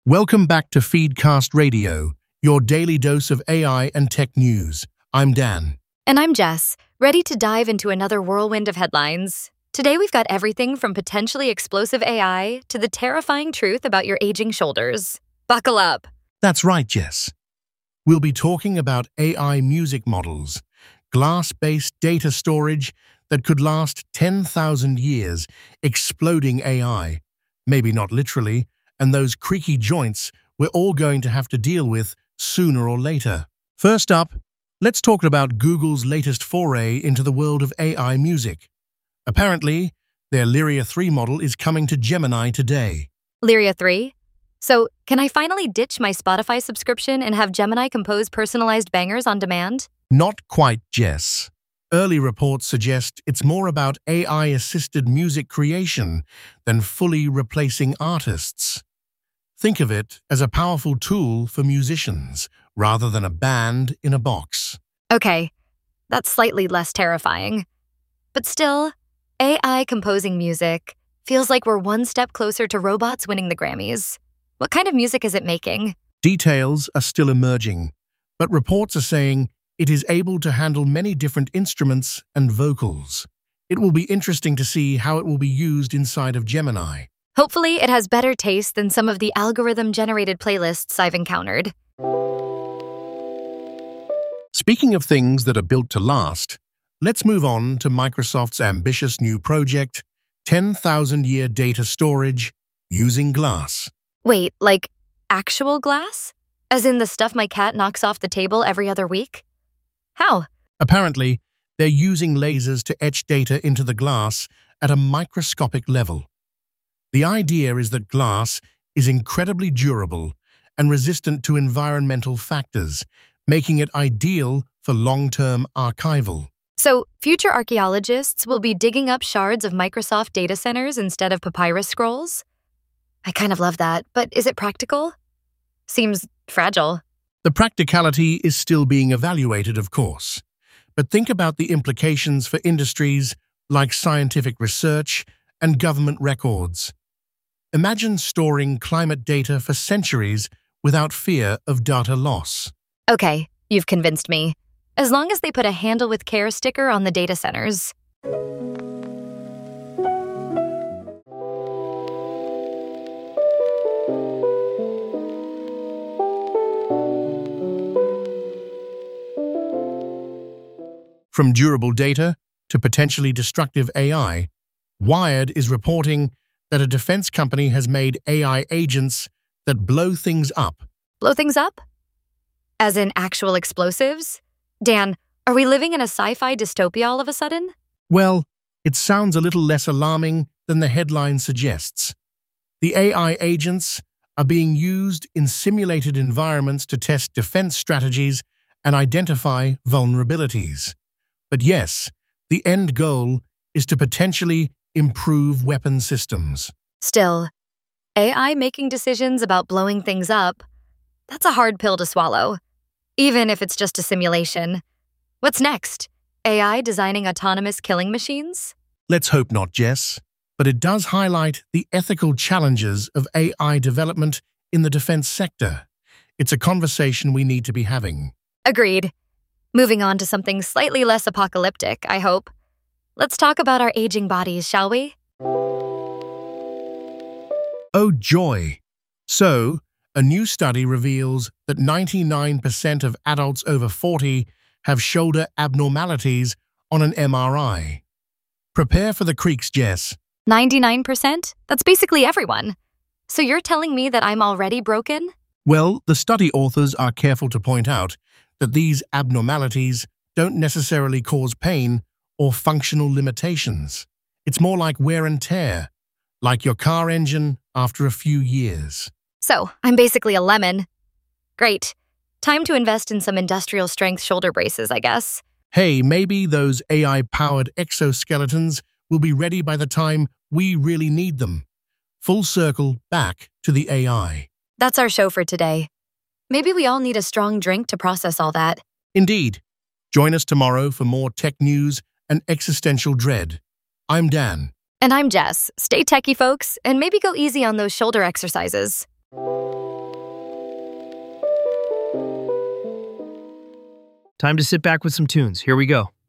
Welcome back to Feedcast Radio, your daily dose of AI and tech news. I'm Dan. And I'm Jess, ready to dive into another whirlwind of headlines. Today we've got everything from potentially explosive AI to the terrifying truth about your aging shoulders. Buckle up. That's right, Jess. We'll be talking about AI music models, glass-based data storage that could last 10,000 years, exploding AI, maybe not literally, and those creaky joints we're all going to have to deal with sooner or later. First up, let's talk about Google's latest foray into the world of AI music. Apparently, their Lyria 3 model is coming to Gemini today. Lyria 3? So, can I finally ditch my Spotify subscription and have Gemini compose personalized bangers on demand? Not quite, Jess. Early reports suggest it's more about AI-assisted music creation than fully replacing artists. Think of it as a powerful tool for musicians, rather than a band in a box. Okay, that's slightly less terrifying. But still, AI composing music feels like we're one step closer to robots winning the Grammys. What kind of music is it making? Details are still emerging, but reports are saying it is able to handle many different instruments and vocals. It will be interesting to see how it will be used inside of Gemini. Hopefully, it has better taste than some of the algorithm-generated playlists I've encountered. Speaking of things that are built to last, let's move on to Microsoft's ambitious new project, 10,000-year data storage using glass. Wait, like actual glass? As in the stuff my cat knocks off the table every other week? How? Apparently, they're using lasers to etch data into the glass at a microscopic level. The idea is that glass is incredibly durable and resistant to environmental factors, making it ideal for long-term archival. So, future archaeologists will be digging up shards of Microsoft data centers instead of papyrus scrolls? I kind of love that, but is it practical? Seems fragile. The practicality is still being evaluated, of course. But think about the implications for industries like scientific research and government records. Imagine storing climate data for centuries without fear of data loss. Okay, you've convinced me. As long as they put a handle with care sticker on the data centers. From durable data to potentially destructive AI, Wired is reporting that a defense company has made AI agents that blow things up. Blow things up? As in actual explosives? Dan, are we living in a sci-fi dystopia all of a sudden? Well, it sounds a little less alarming than the headline suggests. The AI agents are being used in simulated environments to test defense strategies and identify vulnerabilities. But yes, the end goal is to potentially improve weapon systems. Still, AI making decisions about blowing things up, that's a hard pill to swallow, even if it's just a simulation. What's next? AI designing autonomous killing machines? Let's hope not, Jess. But it does highlight the ethical challenges of AI development in the defense sector. It's a conversation we need to be having. Agreed. Moving on to something slightly less apocalyptic, I hope. Let's talk about our aging bodies, shall we? Oh, joy! So, a new study reveals that 99% of adults over 40 have shoulder abnormalities on an MRI. Prepare for the creaks, Jess. 99%? That's basically everyone. So you're telling me that I'm already broken? Well, the study authors are careful to point out that these abnormalities don't necessarily cause pain or functional limitations. It's more like wear and tear, like your car engine after a few years. So, I'm basically a lemon. Great. Time to invest in some industrial-strength shoulder braces, I guess. Hey, maybe those AI-powered exoskeletons will be ready by the time we really need them. Full circle back to the AI. That's our show for today. Maybe we all need a strong drink to process all that. Indeed. Join us tomorrow for more tech news and existential dread. I'm Dan. And I'm Jess. Stay techie, folks, and maybe go easy on those shoulder exercises. Time to sit back with some tunes. Here we go.